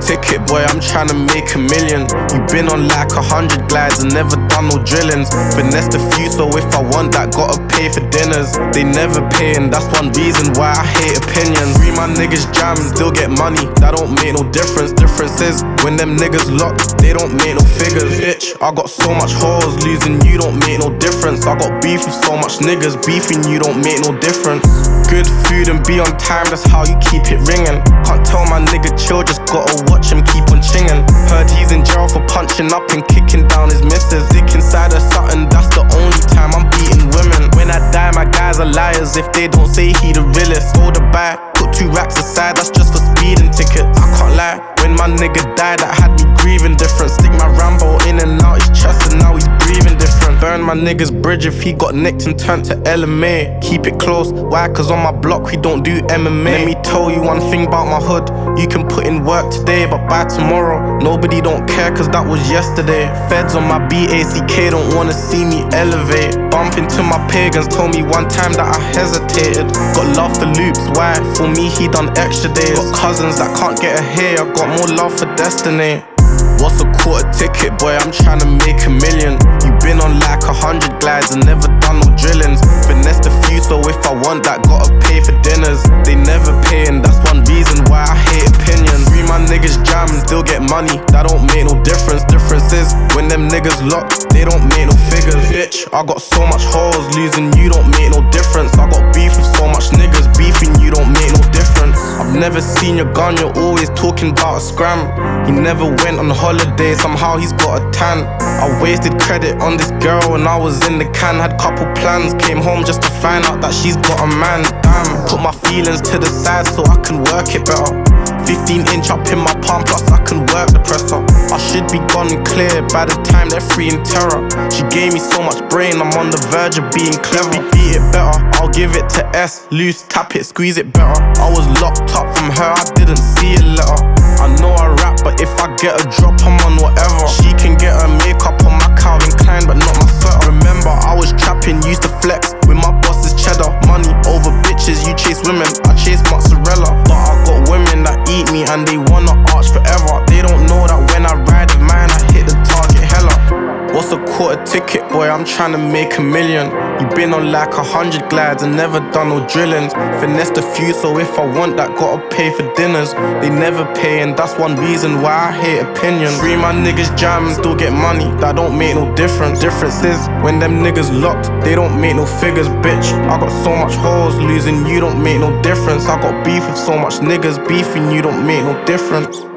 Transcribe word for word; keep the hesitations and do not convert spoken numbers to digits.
ticket, boy, I'm tryna make a million. You been on like a hundred glides and never done no drillings. Finessed a few, so if I want that, gotta pay for dinners. They never pay, and that's one reason why I hate opinions. Free my niggas jam and still get money, that don't make no difference. Difference is, when them niggas locked, they don't make no figures. Bitch, I got so much hoes, losing you don't make no difference. I got beef with so much niggas, beefing you don't make no difference. Good food and be on time, that's how you keep it ringing. Can't tell my nigga chill, just gotta watch him keep on chinging. Heard he's in jail for punching up and kicking down his missus. Dick inside of something, that's the only time I'm beating women. When I die, my guys are liars if they don't say he the realest. Go to buy, put two racks aside, that's just for speeding tickets. I can't lie, when my nigga died, that had me grieving different. Stick my Rambo in and out his chest and now he's breathing different. Burn my nigga's bridge if he got nicked and turned to L M A. Keep it close, why? Cause on my block we don't do M M A. Let me tell you one thing about my hood, you can put in work today, but by tomorrow, nobody don't care cause that was yesterday. Feds on my B A C K don't wanna see me elevate. Bump into my pagans, told me one time that I hesitated. Got love for loops, why? For me he done extra days. Got cousins that can't get a hair, I got more love for destiny. What's a quarter ticket, boy, I'm tryna make a million. You been on like a hundred glides and never done no drillings. Finessed a few, so if I want that, gotta pay for dinners. They never pay, and that's one reason why I hate opinions. Free my niggas jam and still get money, that don't make no difference. Difference is, when them niggas locked, they don't make no figures. Bitch, I got so much hoes, losing you don't make no difference. I got beef with so much niggas, beefing you don't make no difference. I've never seen your gun, you're always talking about a scram. He never went on holiday, somehow he's got a tan. I wasted credit on this girl when I was in the can. Had couple plans, came home just to find out that she's got a man. Damn, put my feelings to the side so I can work it better. Fifteen inch up in my palm, plus I can work the presser. I should be gone and clear by the time they're free in terror. She gave me so much brain, I'm on the verge of being clever. Beat it better, I'll give it to S. Loose, tap it, squeeze it better. I was locked up from her, I didn't see a letter. I know I rap, but if I get a drop, I'm on whatever. She can get her makeup on my Calvin Klein, but not my sweater. Remember, I was trapping, used to flex with my boss's cheddar. Money over bitches, you chase women, I chase mozzarella. But I got women that eat me and they wanna arch forever. They don't know that when I ride with mine, I hit the target hella. What's a quarter ticket, boy, I'm tryna make a million. You been on like a hundred glides and never done no drillings. Finessed a few, so if I want that, gotta pay for dinners. They never pay, and that's one reason why I hate opinions. Free my niggas jam and still get money, that don't make no difference. Difference is, when them niggas locked, they don't make no figures, bitch. I got so much hoes, losing you don't make no difference. I got beef with so much niggas, beefing you don't make no difference.